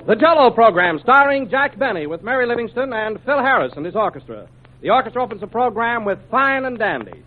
The Jell-O program starring Jack Benny with Mary Livingston and Phil Harris and his orchestra. The orchestra opens the program with Fine and Dandy.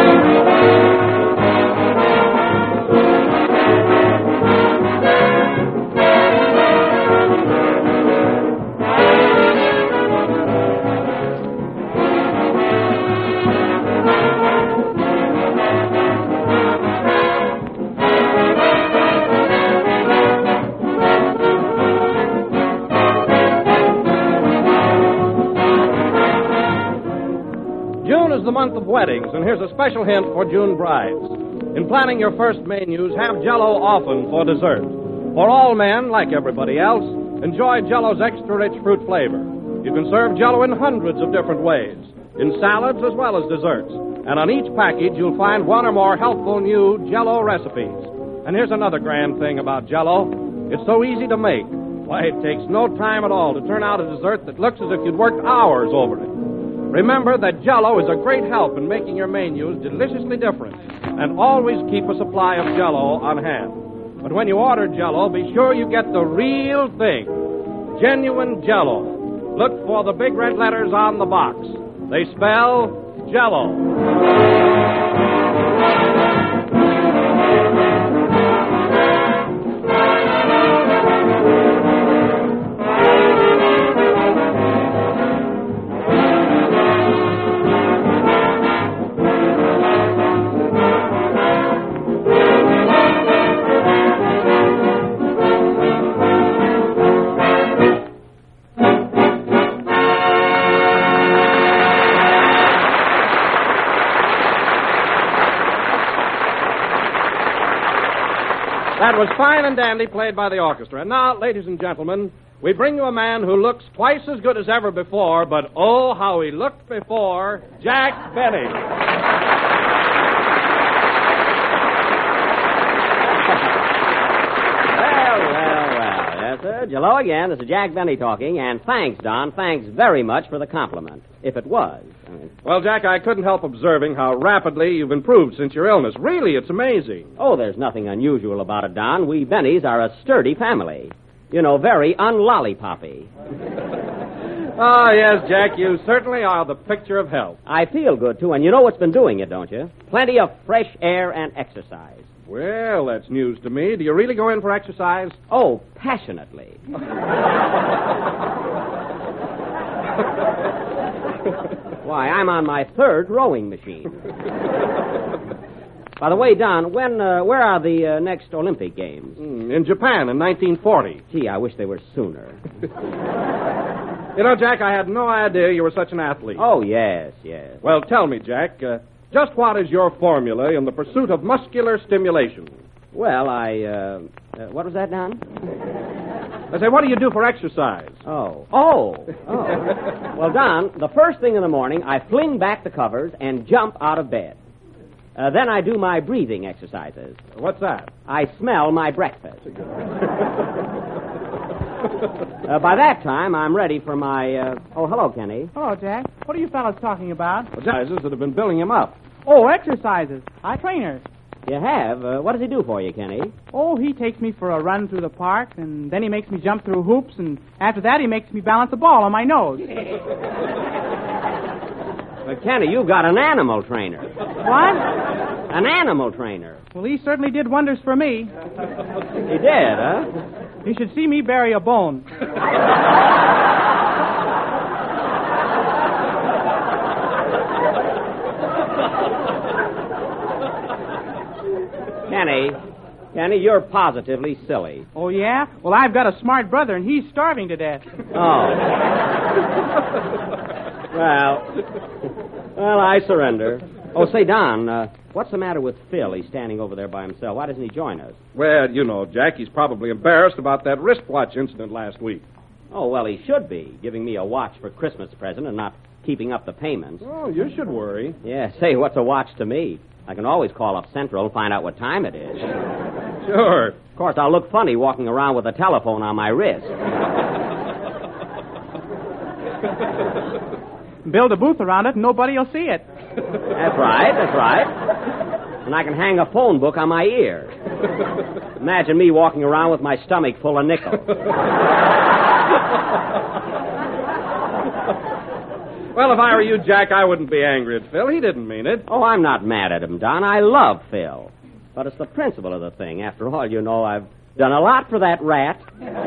The month of weddings, and here's a special hint for June brides. In planning your first menus, have Jell-O often for dessert. For all men, like everybody else, enjoy Jell-O's extra rich fruit flavor. You can serve Jell-O in hundreds of different ways, in salads as well as desserts. And on each package, you'll find one or more helpful new Jell-O recipes. And here's another grand thing about Jell-O. It's so easy to make. Why, it takes no time at all to turn out a dessert that looks as if you'd worked hours over it. Remember that Jell-O is a great help in making your menus deliciously different, and always keep a supply of Jell-O on hand. But when you order Jell-O, be sure you get the real thing, genuine Jell-O. Look for the big red letters on the box. They spell Jell-O. That was Fine and Dandy, played by the orchestra. And now, ladies and gentlemen, we bring you a man who looks twice as good as ever before, but oh, how he looked before, Jack Benny. Well. Yes, sir. Hello again. This is Jack Benny talking, and thanks, Don. Thanks very much for the compliment. If it was. Well, Jack, I couldn't help observing how rapidly you've improved since your illness. Really, it's amazing. Oh, there's nothing unusual about it, Don. We Bennys are a sturdy family. You know, very unlollipoppy. Oh, yes, Jack, you certainly are the picture of health. I feel good, too, and you know what's been doing it, don't you? Plenty of fresh air and exercise. Well, that's news to me. Do you really go in for exercise? Oh, passionately. Why, I'm on my third rowing machine. By the way, Don, where are the next Olympic Games? In Japan in 1940. Gee, I wish they were sooner. You know, Jack, I had no idea you were such an athlete. Oh, yes. Well, tell me, Jack, just what is your formula in the pursuit of muscular stimulation? Well, what was that, Don? I say, what do you do for exercise? Oh. Well, Don, the first thing in the morning, I fling back the covers and jump out of bed. Then I do my breathing exercises. What's that? I smell my breakfast. By that time, I'm ready for my... Oh, hello, Kenny. Hello, Jack. What are you fellas talking about? Exercises that have been building him up. Oh, exercises. I train her. You have? What does he do for you, Kenny? Oh, he takes me for a run through the park, and then he makes me jump through hoops, and after that he makes me balance a ball on my nose. But, Kenny, you've got an animal trainer. What? An animal trainer. Well, he certainly did wonders for me. He did, huh? You should see me bury a bone. Kenny, you're positively silly. Oh, yeah? Well, I've got a smart brother, and he's starving to death. Oh. Well, I surrender. Oh, say, Don, what's the matter with Phil? He's standing over there by himself. Why doesn't he join us? Well, you know, Jack, he's probably embarrassed about that wristwatch incident last week. Oh, well, he should be, giving me a watch for Christmas present and not keeping up the payments. Oh, you should worry. Yeah, say, what's a watch to me? I can always call up Central and find out what time it is. Sure. Of course, I'll look funny walking around with a telephone on my wrist. Build a booth around it and nobody will see it. That's right. And I can hang a phone book on my ear. Imagine me walking around with my stomach full of nickels. Well, if I were you, Jack, I wouldn't be angry at Phil. He didn't mean it. Oh, I'm not mad at him, Don. I love Phil. But it's the principle of the thing. After all, you know, I've done a lot for that rat.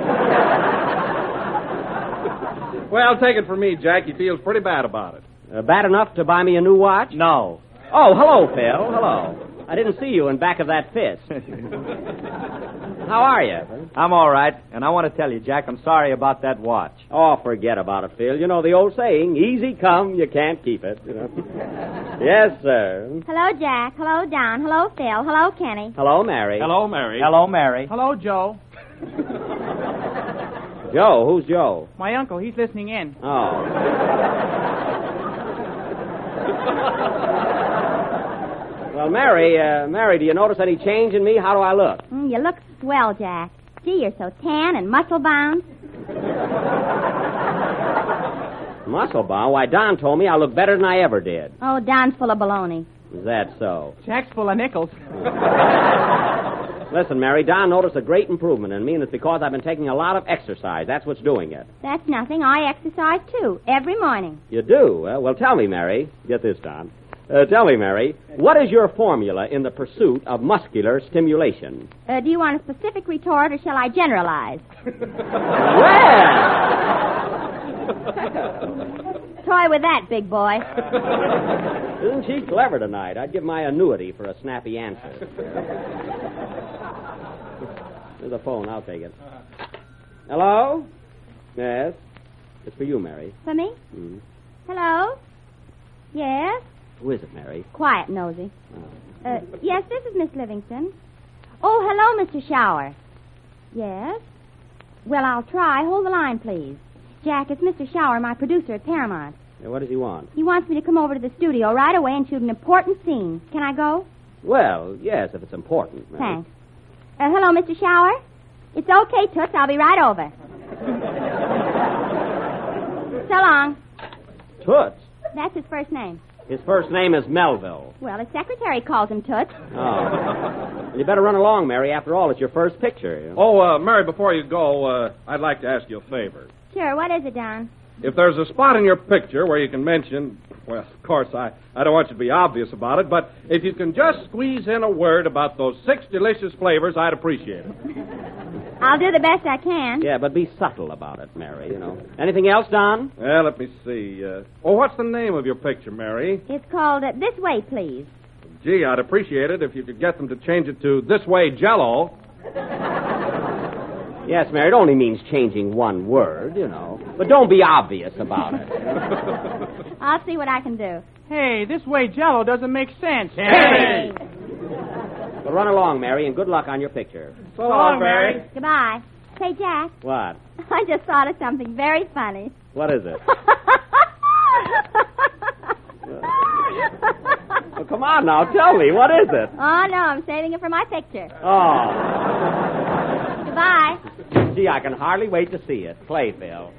Well, take it from me, Jack. He feels pretty bad about it. Bad enough to buy me a new watch? No. Oh, hello, Phil. Hello. I didn't see you in back of that fist. How are you? I'm all right, and I want to tell you, Jack, I'm sorry about that watch. Oh, forget about it, Phil. You know the old saying, easy come, you can't keep it. You know? Yes, sir. Hello, Jack. Hello, Don. Hello, Phil. Hello, Kenny. Hello, Mary. Hello, Mary. Hello, Mary. Hello, Joe. Joe, who's Joe? My uncle, he's listening in. Oh. Well, Mary, do you notice any change in me? How do I look? You look swell, Jack. Gee, you're so tan and muscle-bound. Muscle-bound? Why, Don told me I look better than I ever did. Oh, Don's full of baloney. Is that so? Jack's full of nickels. Listen, Mary, Don noticed a great improvement in me, and it's because I've been taking a lot of exercise. That's what's doing it. That's nothing. I exercise, too, every morning. You do? Well, tell me, Mary. Get this, Don. Tell me, Mary, what is your formula in the pursuit of muscular stimulation? Do you want a specific retort, or shall I generalize? Well! Toy with that, big boy. Isn't she clever tonight? I'd give my annuity for a snappy answer. There's a phone. I'll take it. Hello? Yes? It's for you, Mary. For me? Mm. Hello? Yes? Who is it, Mary? Quiet, nosy. Oh. Yes, this is Miss Livingston. Oh, hello, Mr. Shower. Yes? Well, I'll try. Hold the line, please. Jack, it's Mr. Shower, my producer at Paramount. What does he want? He wants me to come over to the studio right away and shoot an important scene. Can I go? Well, yes, if it's important, Mary. Thanks. Hello, Mr. Shower? It's okay, Toots. I'll be right over. So long. Toots? That's his first name. His first name is Melville. Well, his secretary calls him Toots. Oh. You better run along, Mary. After all, it's your first picture. You know? Oh, Mary, before you go, I'd like to ask you a favor. Sure, what is it, Don? If there's a spot in your picture where you can mention, well, of course, I don't want you to be obvious about it, but if you can just squeeze in a word about those 6 delicious flavors, I'd appreciate it. I'll do the best I can. Yeah, but be subtle about it, Mary, you know. Anything else, Don? Well, let me see. What's the name of your picture, Mary? It's called This Way, Please. Gee, I'd appreciate it if you could get them to change it to This Way, Jell-O. Yes, Mary, it only means changing one word, you know. But don't be obvious about it. I'll see what I can do. Hey, this way Jell-O doesn't make sense. Hey! Well, run along, Mary, and good luck on your picture. So long, Mary. Goodbye. Say, Jack, What? I just thought of something very funny. What is it? Well, come on now, tell me. What is it? Oh, no, I'm saving it for my picture. Oh. Goodbye. Gee, I can hardly wait to see it. Play, Phil.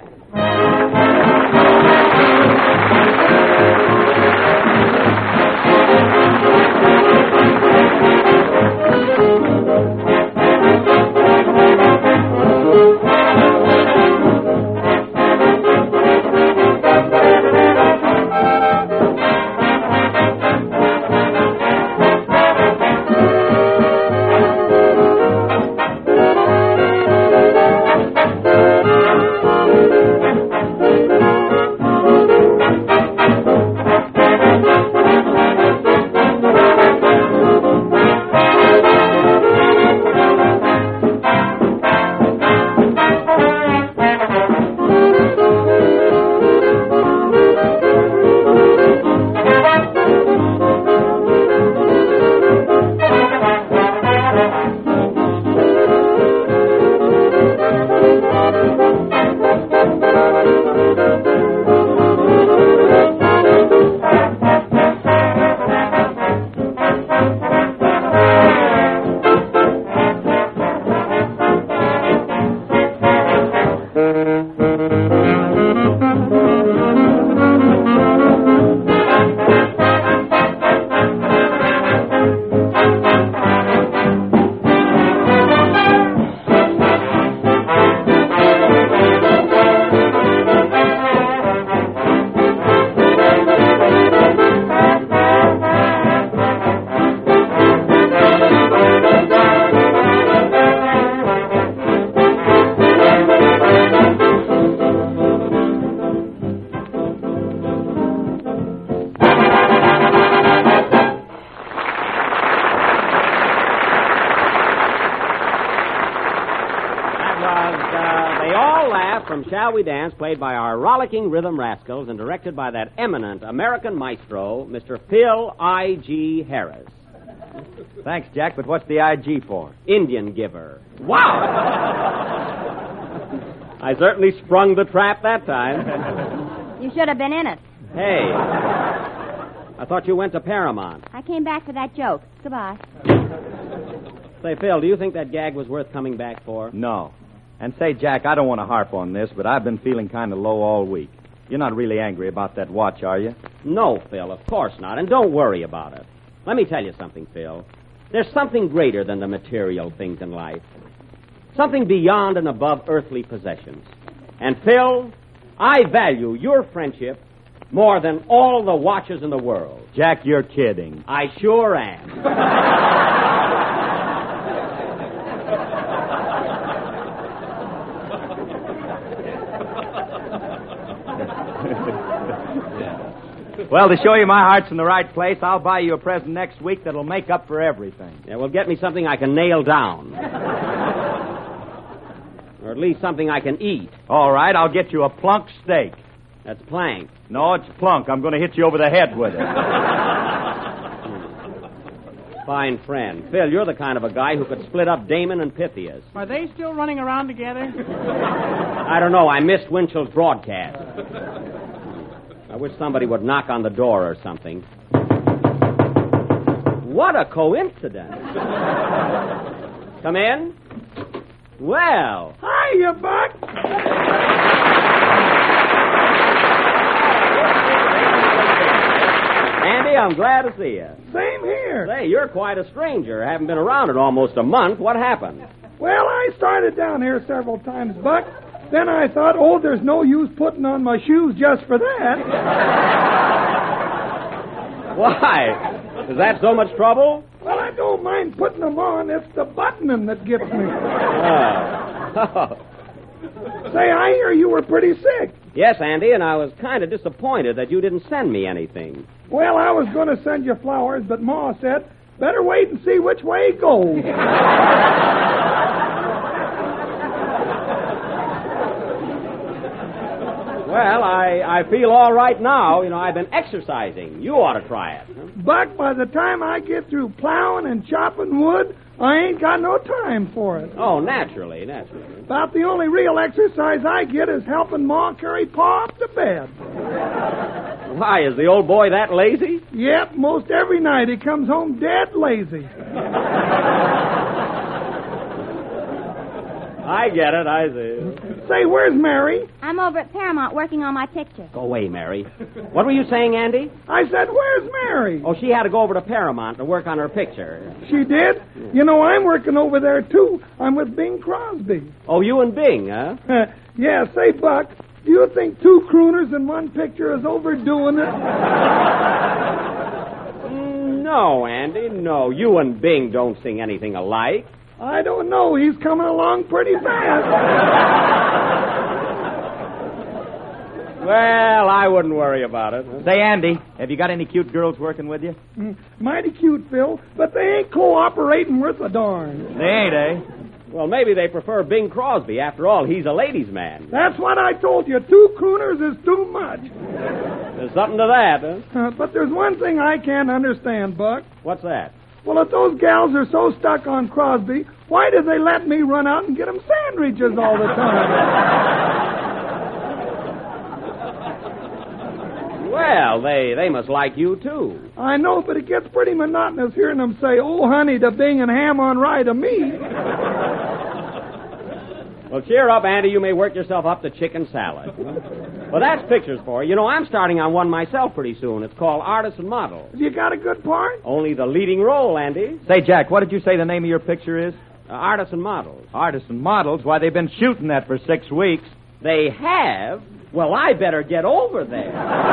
They All Laugh from Shall We Dance, played by our rollicking rhythm rascals and directed by that eminent American maestro, Mr. Phil I.G. Harris. Thanks, Jack, but what's the IG for? Indian giver. Wow! I certainly sprung the trap that time. You should have been in it. Hey, I thought you went to Paramount. I came back for that joke. Goodbye. Say, Phil, do you think that gag was worth coming back for? No. And say, Jack, I don't want to harp on this, but I've been feeling kind of low all week. You're not really angry about that watch, are you? No, Phil, of course not, and don't worry about it. Let me tell you something, Phil. There's something greater than the material things in life. Something beyond and above earthly possessions. And, Phil, I value your friendship more than all the watches in the world. Jack, you're kidding. I sure am. Well, to show you my heart's in the right place, I'll buy you a present next week that'll make up for everything. Yeah, well, get me something I can nail down. Or at least something I can eat. All right, I'll get you a plunk steak. That's plank. No, it's plunk. I'm going to hit you over the head with it. Fine friend. Phil, you're the kind of a guy who could split up Damon and Pythias. Are they still running around together? I don't know. I missed Winchell's broadcast. I wish somebody would knock on the door or something. What a coincidence. Come in. Well. Hiya, Buck. Andy, I'm glad to see you. Same here. Say, you're quite a stranger. Haven't been around in almost a month. What happened? Well, I started down here several times, Buck. Then I thought, there's no use putting on my shoes just for that. Why? Is that so much trouble? Well, I don't mind putting them on. It's the buttoning that gets me. Say, I hear you were pretty sick. Yes, Andy, and I was kind of disappointed that you didn't send me anything. Well, I was going to send you flowers, but Ma said, better wait and see which way it goes. Well, I feel all right now. You know, I've been exercising. You ought to try it. Huh? Buck, by the time I get through plowing and chopping wood, I ain't got no time for it. Oh, naturally. About the only real exercise I get is helping Ma carry Pa up to bed. Why, is the old boy that lazy? Yep, most every night he comes home dead lazy. I get it, I see. Say, where's Mary? I'm over at Paramount working on my picture. Go away, Mary. What were you saying, Andy? I said, where's Mary? Oh, she had to go over to Paramount to work on her picture. She did? You know, I'm working over there, too. I'm with Bing Crosby. Oh, you and Bing, huh? Yeah, say, Buck, do you think two crooners in one picture is overdoing it? No, Andy, no. You and Bing don't sing anything alike. I don't know. He's coming along pretty fast. Well, I wouldn't worry about it. Say, Andy, have you got any cute girls working with you? Mighty cute, Phil, but they ain't cooperating worth a darn. They ain't, eh? Well, maybe they prefer Bing Crosby. After all, he's a ladies' man. That's what I told you. Two crooners is too much. There's something to that, huh? But there's one thing I can't understand, Buck. What's that? Well, if those gals are so stuck on Crosby, why do they let me run out and get them sandwiches all the time? Well, they must like you, too. I know, but it gets pretty monotonous hearing them say, oh, honey, to Bing and ham on rye to me. Well, cheer up, Andy. You may work yourself up to chicken salad. Well, that's pictures for you. You know, I'm starting on one myself pretty soon. It's called Artist and Model. You got a good part? Only the leading role, Andy. Say, Jack, what did you say the name of your picture is? Artists and Models. Artists and Models? Why, they've been shooting that for 6 weeks. They have? Well, I better get over there.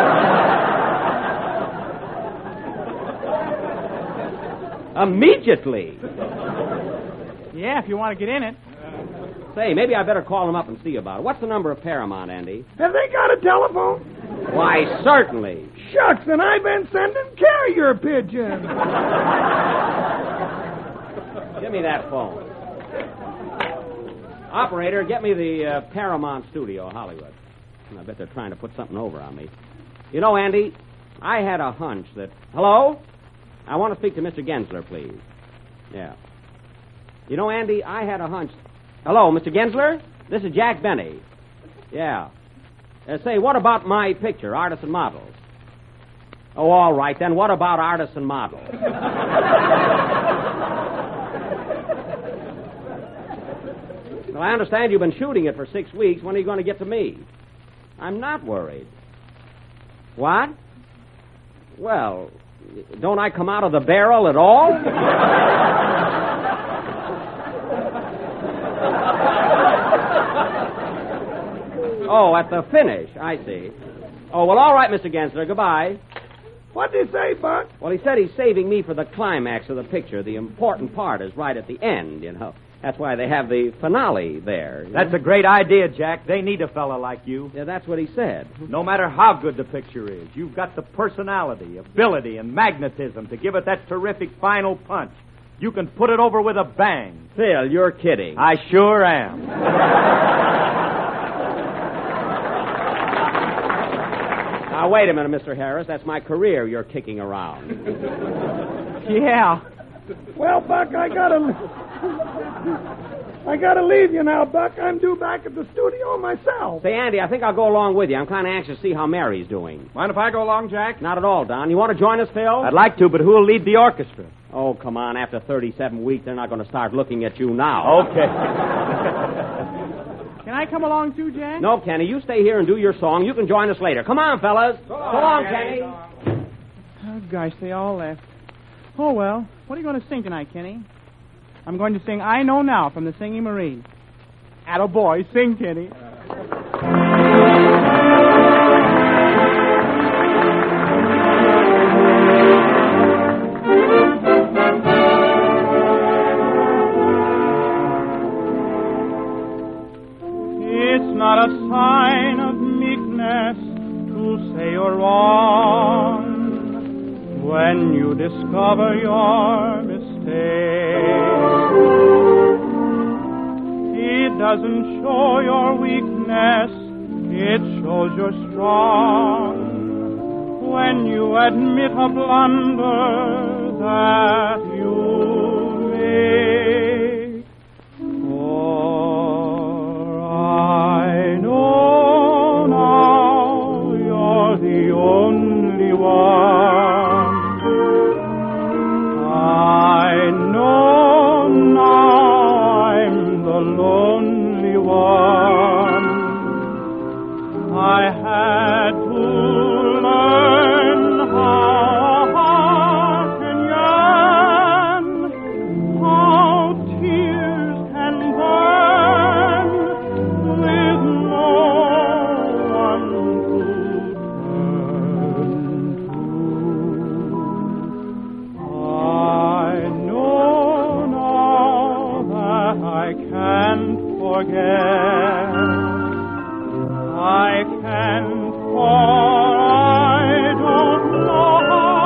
Immediately. Yeah, if you want to get in it. Say, maybe I better call them up and see about it. What's the number of Paramount, Andy? Have they got a telephone? Why, certainly. Shucks, and I've been sending carrier pigeons. Give me that phone. Operator, get me the Paramount Studio, Hollywood. I bet they're trying to put something over on me. You know, Andy, I had a hunch that... Hello? I want to speak to Mr. Gensler, please. Yeah. You know, Andy, I had a hunch... Hello, Mr. Gensler? This is Jack Benny. Yeah. Say, what about my picture, Artists and Models? Oh, all right, then what about Artists and Models? Well, I understand you've been shooting it for 6 weeks. When are you going to get to me? I'm not worried. What? Well, don't I come out of the barrel at all? Oh, at the finish. I see. Oh, well, all right, Mr. Gensler. Goodbye. What'd he say, Buck? Well, he said he's saving me for the climax of the picture. The important part is right at the end, you know. That's why they have the finale there. That's a great idea, Jack. They need a fella like you. Yeah, that's what he said. No matter how good the picture is, you've got the personality, ability, and magnetism to give it that terrific final punch. You can put it over with a bang. Phil, you're kidding. I sure am. Now, wait a minute, Mr. Harris. That's my career you're kicking around. Yeah. Well, Buck, I gotta leave you now, Buck. I'm due back at the studio myself. Say, Andy, I think I'll go along with you. I'm kind of anxious to see how Mary's doing. Mind if I go along, Jack? Not at all, Don. You want to join us, Phil? I'd like to, but who'll lead the orchestra? Oh, come on. After 37 weeks, they're not going to start looking at you now. Okay. Can I come along too, Jack? No, Kenny. You stay here and do your song. You can join us later. Come on, fellas. So long, Kenny. Oh, gosh, they all left. Oh, well. What are you going to sing tonight, Kenny? I'm going to sing I Know Now from the Singing Marine. Attaboy, sing, Kenny. It's not a sign of meekness to say you're wrong when you discover your mistake. It doesn't show your weakness, it shows you're strong when you admit a blunder that you make. For I know now you're the only one. I know now I'm the lonely one. I had to learn how a heart can yearn, how tears can burn with no one to turn to. I know now that I can't forget. I can't, for I don't know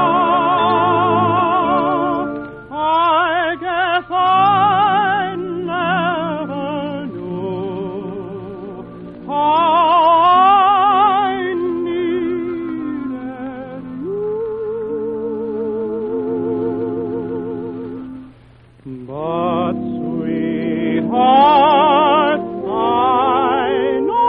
how. I guess I never knew how I needed you. But, sweetheart, I know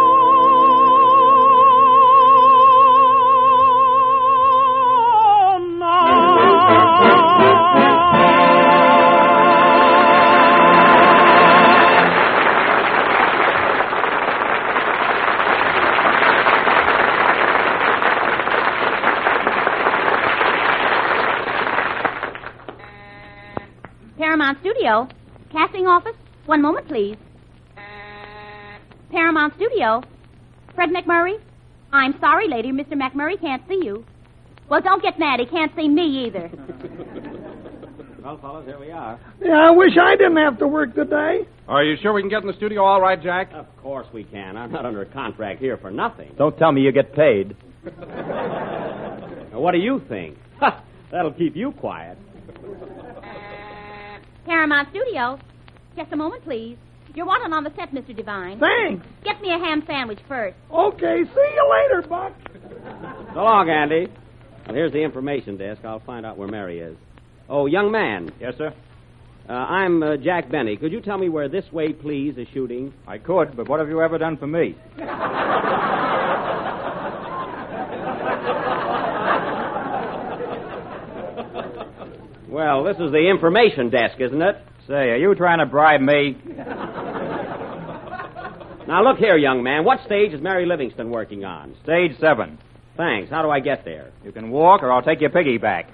Paramount Studio. Casting office. One moment, please. Paramount Studio. Fred McMurray. I'm sorry, lady. Mr. McMurray can't see you. Well, don't get mad. He can't see me either. Well, fellas, here we are. Yeah, I wish I didn't have to work today. Are you sure we can get in the studio all right, Jack? Of course we can. I'm not under a contract here for nothing. Don't tell me you get paid. Now, what do you think? Ha! That'll keep you quiet. Paramount Studio. Just a moment, please. You're wanted on the set, Mr. Devine. Thanks. Get me a ham sandwich first. Okay, see you later, Buck. So long, Andy. Well, here's the information desk. I'll find out where Mary is. Oh, young man. Yes, sir? I'm Jack Benny. Could you tell me where This Way, Please is shooting? I could, but what have you ever done for me? Well, this is the information desk, isn't it? Say, are you trying to bribe me? Now, look here, young man. What stage is Mary Livingston working on? Stage 7. Thanks. How do I get there? You can walk, or I'll take your piggyback.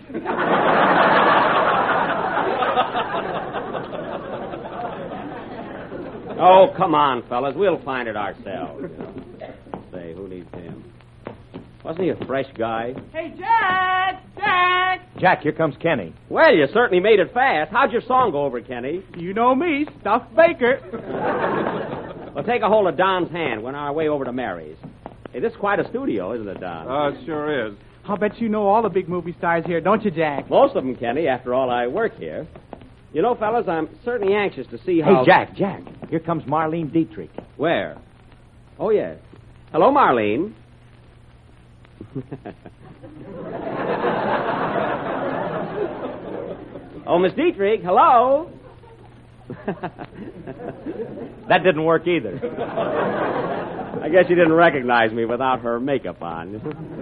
Oh, come on, fellas. We'll find it ourselves. Say, who needs him? Wasn't he a fresh guy? Hey, Jack! Jack! Jack, here comes Kenny. Well, you certainly made it fast. How'd your song go over, Kenny? You know me, Stuffed Baker. Well, take a hold of Don's hand. We're on our way over to Mary's. Hey, this is quite a studio, isn't it, Don? It sure is. I'll bet you know all the big movie stars here, don't you, Jack? Most of them, Kenny. After all, I work here. You know, fellas, I'm certainly anxious to see how... Hey, Jack. Here comes Marlene Dietrich. Where? Oh, yes. Hello, Marlene. Oh, Miss Dietrich, hello. That didn't work either. I guess she didn't recognize me without her makeup on.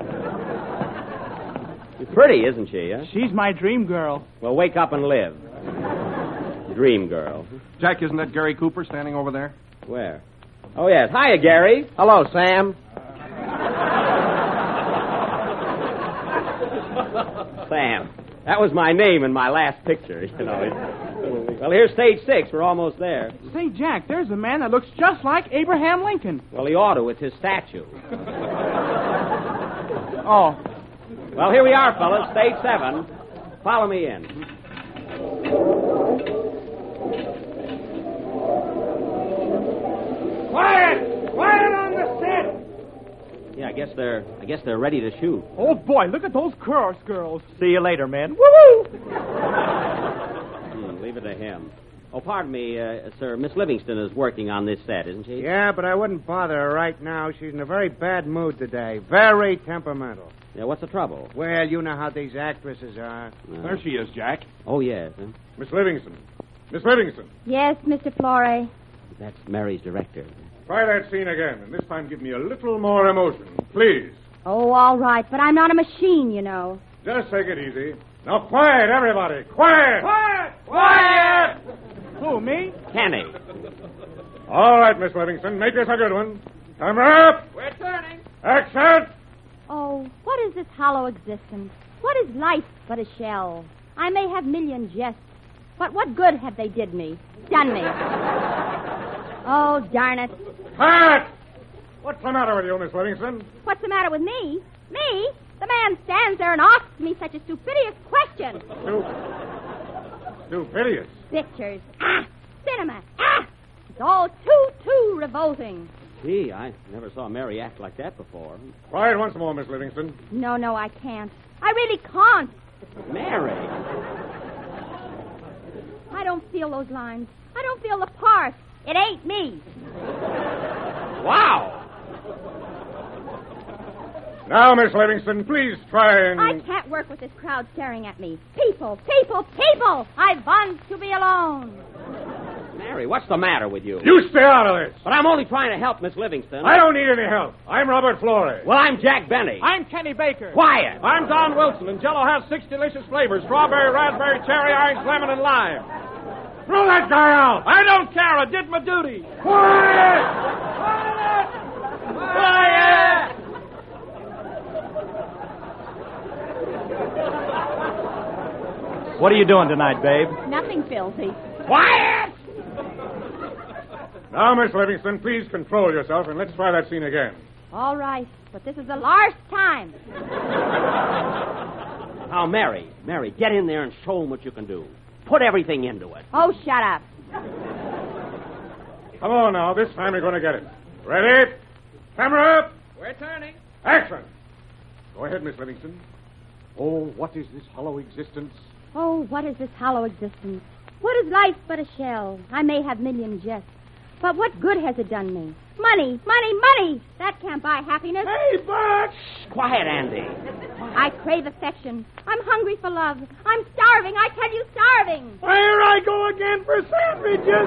She's pretty, isn't she? Huh? She's my dream girl. Well, wake up and live. Dream girl. Jack, isn't that Gary Cooper standing over there? Where? Oh, yes. Hiya, Gary. Hello, Sam. Sam. That was my name in my last picture, you know. Well, here's stage 6. We're almost there. Say, Jack, there's a man that looks just like Abraham Lincoln. Well, he ought to with his statue. Oh. Well, here we are, fellas. Stage 7. Follow me in. Quiet! Quiet on the set! Yeah, I guess they're ready to shoot. Oh, boy, look at those chorus girls. See you later, man. Woo-woo! Leave it to him. Oh, pardon me, sir. Miss Livingston is working on this set, isn't she? Yeah, but I wouldn't bother her right now. She's in a very bad mood today. Very temperamental. Yeah, what's the trouble? Well, you know how these actresses are. There she is, Jack. Oh, yes. Huh? Miss Livingston. Miss Livingston. Yes, Mr. Florey. That's Mary's director. Try that scene again, and this time give me a little more emotion, please. Oh, all right, but I'm not a machine, you know. Just take it easy. Now, quiet, everybody. Quiet! Quiet! Quiet! Who, me? Kenny. All right, Miss Livingston, make this a good one. Camera up! We're turning. Action! Oh, what is this hollow existence? What is life but a shell? I may have million jests, but what good have they did me? Done me. Oh, darn it. Quiet! What's the matter with you, Miss Livingston? What's the matter with me? Me? The man stands there and asks me such a stupendous question. Stupendous. Pictures. Ah! Cinema. Ah! It's all too revolting. Gee, I never saw Mary act like that before. Quiet once more, Miss Livingston. No, I can't. I really can't. Mary? I don't feel those lines. I don't feel the part. It ain't me. Wow! Now, Miss Livingston, please try and... I can't work with this crowd staring at me. People! I want to be alone. Mary, what's the matter with you? You stay out of this! But I'm only trying to help Miss Livingston. I don't need any help. I'm Robert Florey. Well, I'm Jack Benny. I'm Kenny Baker. Quiet! I'm Don Wilson, and Jell-O has 6 delicious flavors: strawberry, raspberry, cherry, orange, lemon, and lime. Throw that guy out! I don't care. I did my duty. Quiet! Quiet! What are you doing tonight, babe? Nothing filthy. Quiet! Now, Miss Livingston, please control yourself, and let's try that scene again. All right, but this is the last time. Now, Mary, get in there and show them what you can do. Put everything into it. Oh, shut up. Come on now, this time we're going to get it. Ready? Camera up! We're turning. Action! Go ahead, Miss Livingston. Oh, what is this hollow existence? Oh, what is this hollow existence? What is life but a shell? I may have million jests, But what good has it done me? Money, money, money! That can't buy happiness. Hey, Buck! Quiet, Andy. I crave affection. I'm hungry for love. I'm starving, I tell you, starving. Here I go again for sandwiches.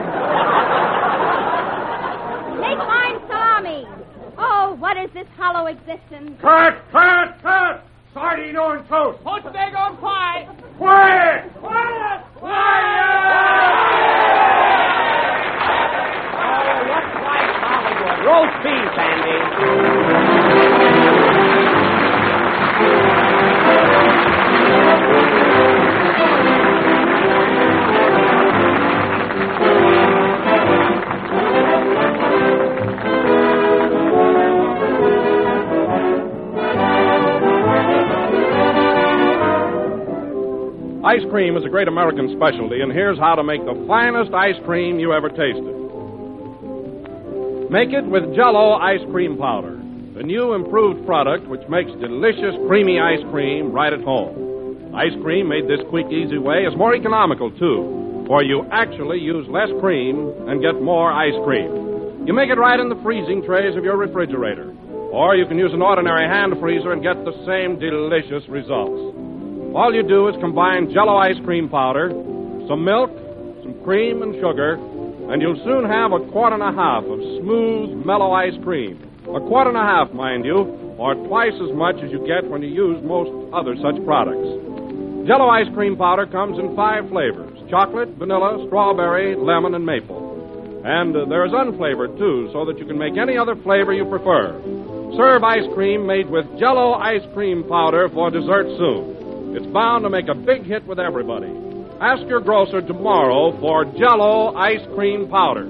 Make mine salami. Oh, what is this hollow existence? Cut! Sardine on toast. Poached egg on pie. Quiet! Quiet! Roast beef, Andy. Ice cream is a great American specialty, and here's how to make the finest ice cream you ever tasted. Make it with Jell-O ice cream powder, the new improved product which makes delicious, creamy ice cream right at home. Ice cream made this quick, easy way is more economical, too, for you actually use less cream and get more ice cream. You make it right in the freezing trays of your refrigerator, or you can use an ordinary hand freezer and get the same delicious results. All you do is combine Jell-O ice cream powder, some milk, some cream and sugar, and you'll soon have a quart and a half of smooth, mellow ice cream. A quart and a half, mind you, or twice as much as you get when you use most other such products. Jell-O ice cream powder comes in 5 flavors: chocolate, vanilla, strawberry, lemon, and maple. And there's unflavored, too, so that you can make any other flavor you prefer. Serve ice cream made with Jell-O ice cream powder for dessert soon. It's bound to make a big hit with everybody. Ask your grocer tomorrow for Jell-O ice cream powder.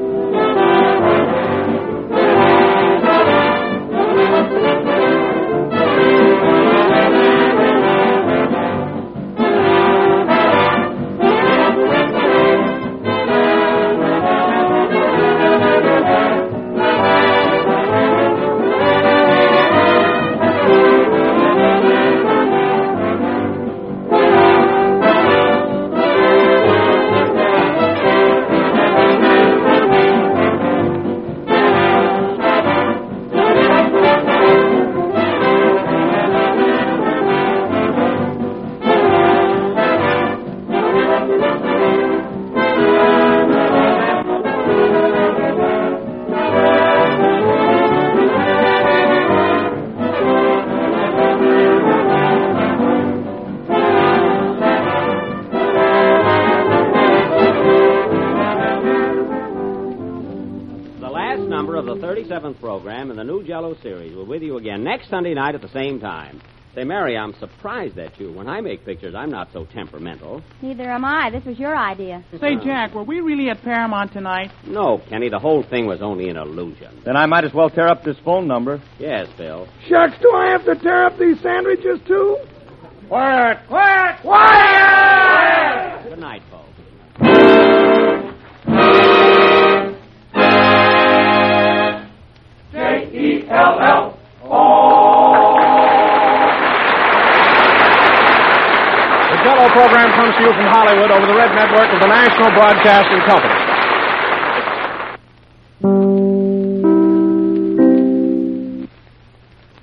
Program in the new Jell-O series. We're with you again next Sunday night at the same time. Say, Mary, I'm surprised at you. When I make pictures, I'm not so temperamental. Neither am I. This was your idea. Say, Jack, were we really at Paramount tonight? No, Kenny, the whole thing was only an illusion. Then I might as well tear up this phone number. Yes, Bill. Shucks, do I have to tear up these sandwiches, too? Quiet! Good night, folks. The Jell-O program comes to you from Hollywood over the Red Network of the National Broadcasting Company.